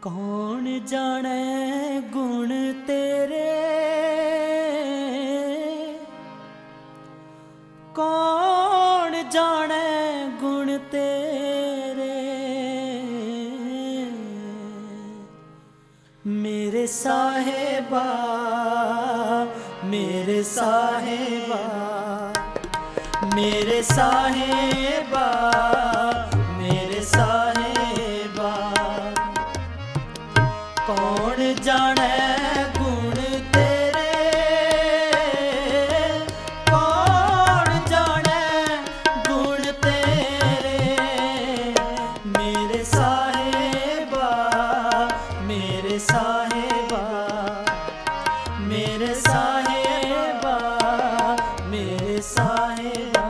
कौन जाने गुण तेरे, कौन जाने गुण तेरे, मेरे साहिबा, मेरे साहिबा, मेरे साहिबा, मेरे साहिबा। कौन जाने गुण तेरे, कौन जाने गुण तेरे, मेरे साहिबा, मेरे साहिबा, मेरे साहिबा, मेरे साहिबा।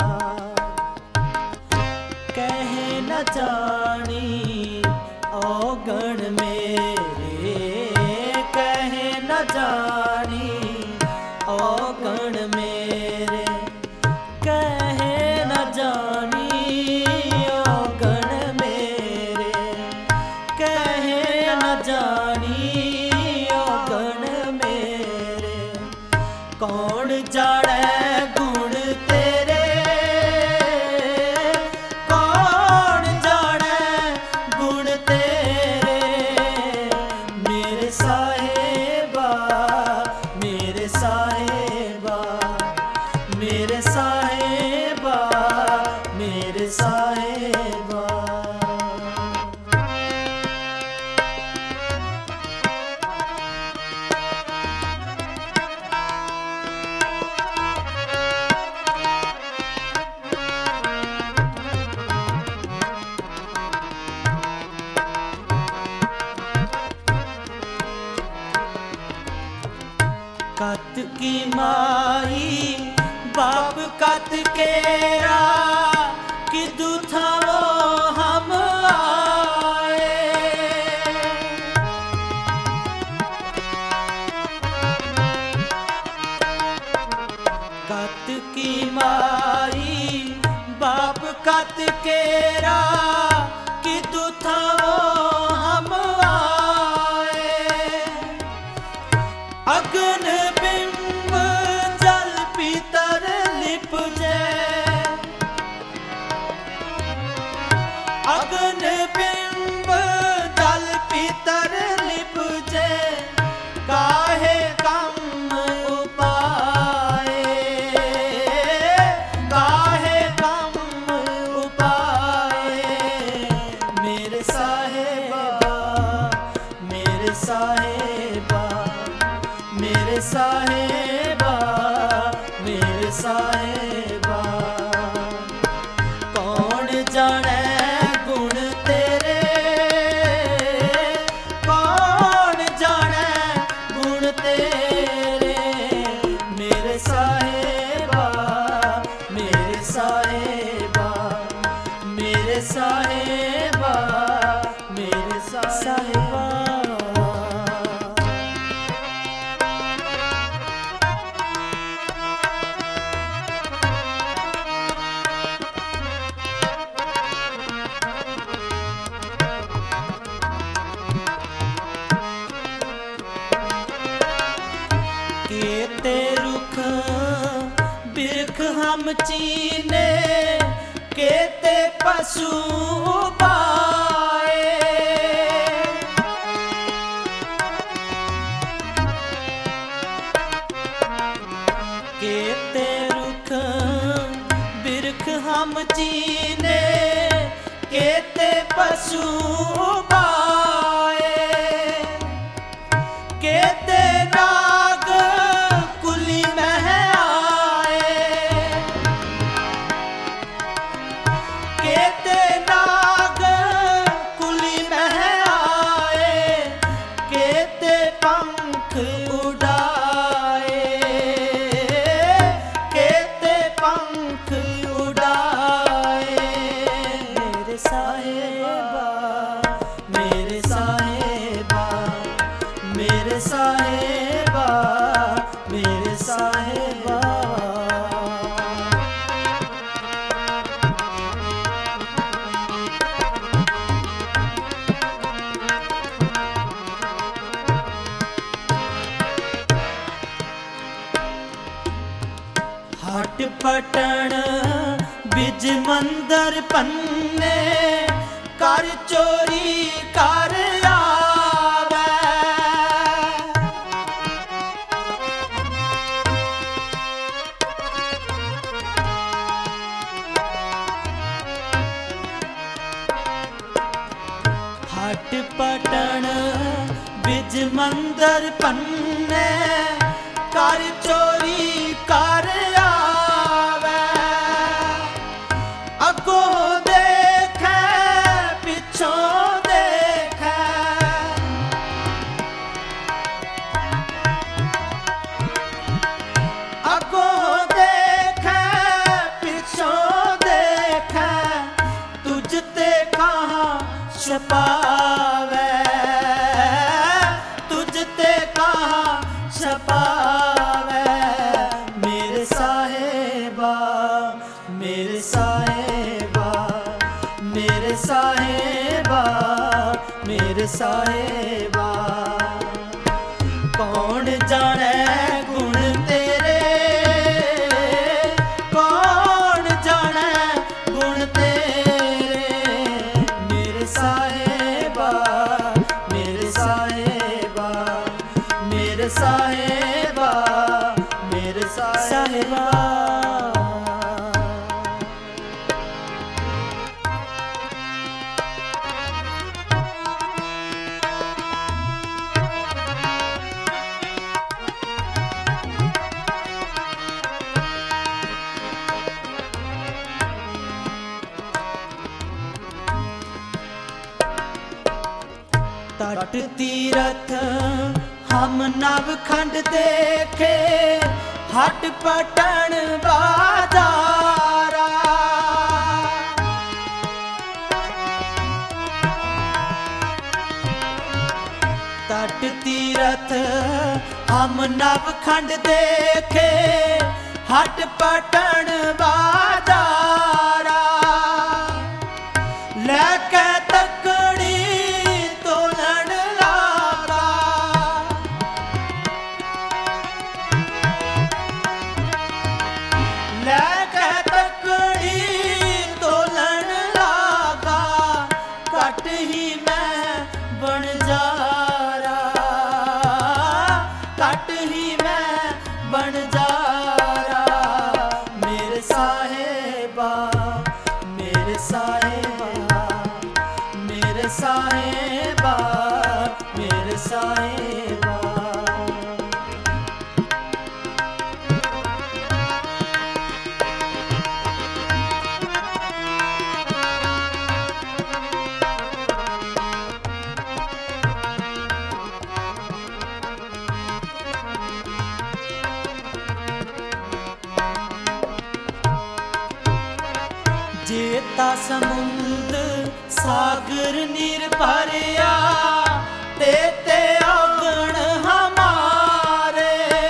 कहे न जानी औगण मेरे, कहे न जानी औगण मेरे, कहे न जानी औगण मेरे, कहे न जानी औगण मेरे। कौन जाने गुण तेरे, कौन जाने गुण तेरे, मेरे साहिबा, मेरे साहिबा, मेरे साहिबा, मेरे साहिबा। कत की माई बाप कत केरा, किदू था वो हम आए। कत की माई बाप कत केरा, किदू था वो हम आए। अग्न बिंब जल पीतर लिपजे, अग्न बिंब जल पीतर लिपजे, काहे कम उपाए, काहे कम उपाए। मेरे साहिबा, मेरे साहिबा, मेरे साहिबा, मेरे साहिबा। कौन जाने गुण तेरे, कौन जाने गुण तेरे, मेरे साहिबा, मेरे साहिबा, मेरे साहिबा, मेरे साहिबा। केते रुख बिरख हम चीने, केते पशु पाए। केते रुख बिरख हम चीने, केते पशु पाए। केते नाग कुली मह आए, केते नाग कुली मह आए, केते पंख उड़ाए, केते पंख उड़ाए। मेरे साहिबा, ਮੰਦਰ ਪੰਨੇ ਕਰ ਚੋਰੀ ਕਰ ਆਵੇ। ਹਟ ਪਟਣ ਬਿਜ ਮੰਦਰ ਪੰਨੇ ਕਰ ਚੋਰੀ ਕਰ ਆਵੇ। ਅੱਗੋਂ ਦੇਖੈ ਪਿੱਛੋਂ ਦੇਖੈ ਅੱਗੋਂ ਦੇਖੈ ਪਿੱਛੋਂ ਦੇਖੈ ਤੁਝ ਤੇ ਕਹਾਂ ਛਪਾਵੇ ਤੁਝ ਤੇ ਕਹਾਂ ਛਪਾਵੇ। ਮੇਰੇ ਸਾਹਿਬਾ ਮੇਰੇ ਸਾਹਿਬਾ ਮੇਰੇ ਸਾਹਿਬਾ ਮੇਰੇ ਸਾਹਿਬਾ ਕੌਣ ਜਾਣੈ ਗੁਣ ਤੇਰੇ ਕੌਣ ਜਾਣੈ ਗੁਣ ਤੇਰੇ। ਮੇਰੇ ਸਾਹਿਬਾ ਮੇਰੇ ਸਾਹਿਬਾ ਮੇਰੇ ਸਾਹਿਬਾ ਮੇਰੇ ਸਾਹਿਬਾ। तट तीरथ हम नवखंड देखे हट पटन बाजारा। तट तीरथ हम नवखंड देखे हट पटन बाजारा। लेके तकड़ी ਸਾਹਿਬਾ ਮੇਰੇ ਸਾਹਿਬਾ। जेता समुंद सागर नीर भरिया तेते अगण हमारे।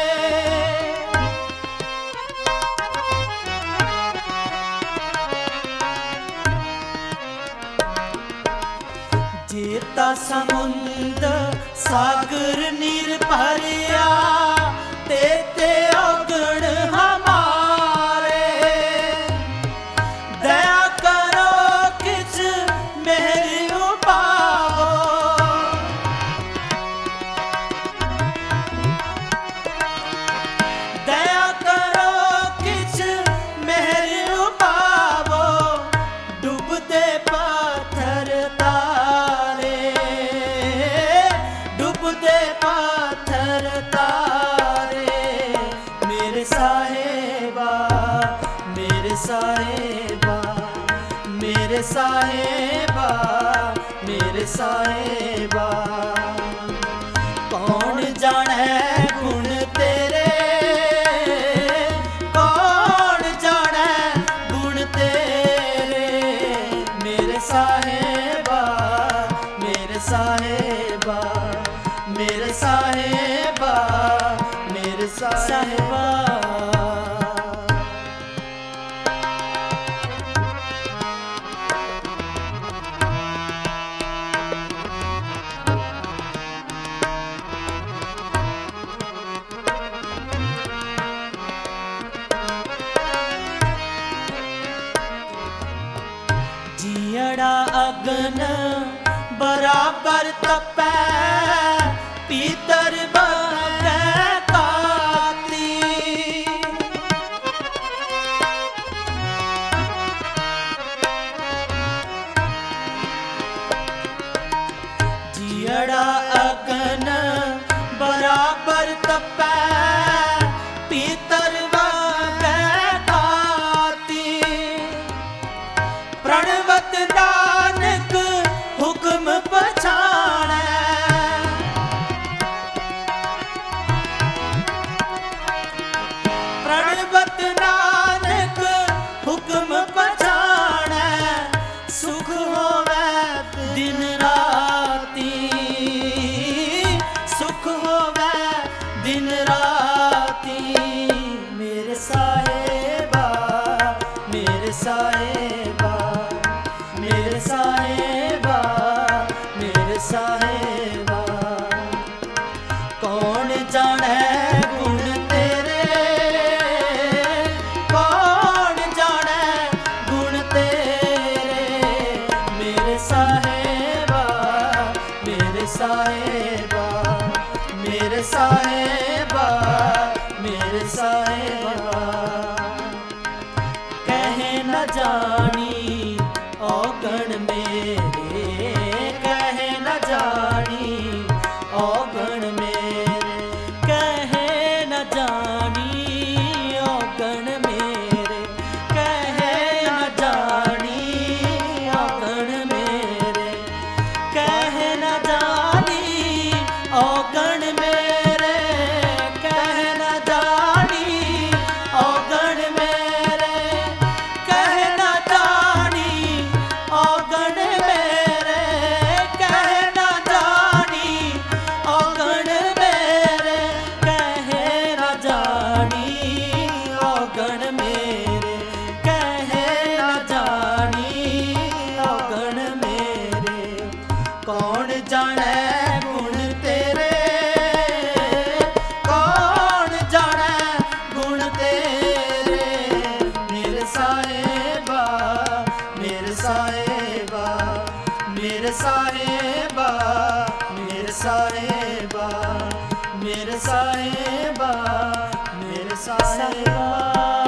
जेता समुंद सागर नीर भरिया तेते अगण हमारे। दया करो किछ मेरी उपावो दया करो किछ मेरी उपावो। डूबते पाथर तारे डूबते पाथर तारे। मेरे साहेबा मेरे साहेबा मेरे साहेबा मेरे साहेबा। कौन जाने गुण तेरे कौन जाने गुण तेरे। मेरे साहेबा मेरे साहेबा मेरे साहेबा मेरे साहेबा। अगन बराबर तपै पीतर बगै ताती। जियड़ा अगन बराबर तपै पीतर बगै ताती। प्रणवत नानक हुक्म पछाणै। प्रणवत नानक हुक्म पछाणै। सुख होवै दिन राती। सुख होवै दिन राती। मेरे साहेबा मेरे साहेबा मेरे साहेबा मेरे साहेबा। कौन जाने गुण तेरे कौन जाने गुण तेरे। मेरे साहेबा मेरे साहेबा मेरे साहेबा मेरे साहेबा। कहे न जानी औगण मेरे कहे न जानी औगण मेरे। कहे न जानी औगण मेरे कहे न जानी औगण मेरे। कहे न जानी औगण मेरे कहे न जानी औगण मेरे। कहे न जानी औगण मेरे कहे न जानी औगण मेरे। कहे न जानी औगण मेरे कहे न जानी औगण मेरे। कौन जाने गुण तेरे कौन जाने गुण तेरे। मेरे साहेबा मेरे साहेबा मेरे साहेबा मेरे साहेबा मेरे साहेबा मेरे साहेबा।